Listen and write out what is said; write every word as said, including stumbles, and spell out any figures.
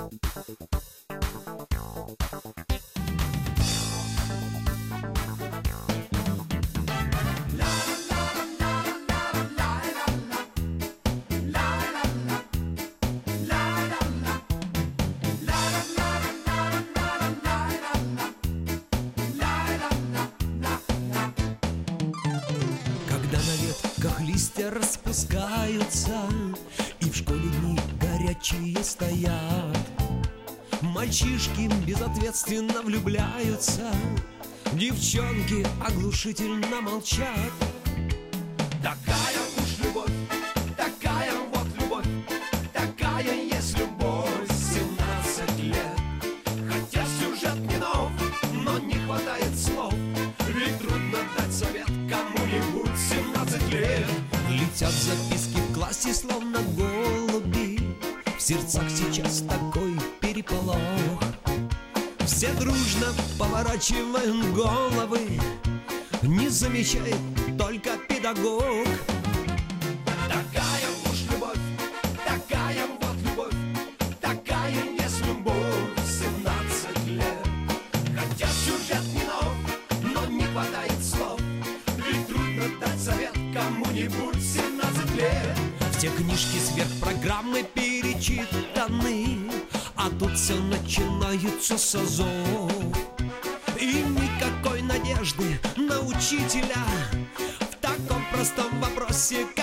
Как листья распускаются, и в школе дни горячие стоят. Мальчишки безответственно влюбляются, девчонки оглушительно молчат. Такая уж любовь, такая вот любовь, такая есть любовь, семнадцать лет. Хотя сюжет не нов, но не хватает слов, ведь трудно дать совет кому-нибудь семнадцать лет. Летят записки в классе, словно голуби, в сердцах сейчас такой переполох. Все дружно поворачивают головы, не замечает только педагог. Такая уж любовь, такая вот любовь, такая есть любовь, семнадцать лет. Хотя сюжет не нов, но не хватает слов, ведь трудно дать совет кому-нибудь семнадцать лет. Все книжки сверхпрограммы перечитаны, а тут все начинается с азов. И никакой надежды на учителя в таком простом вопросе,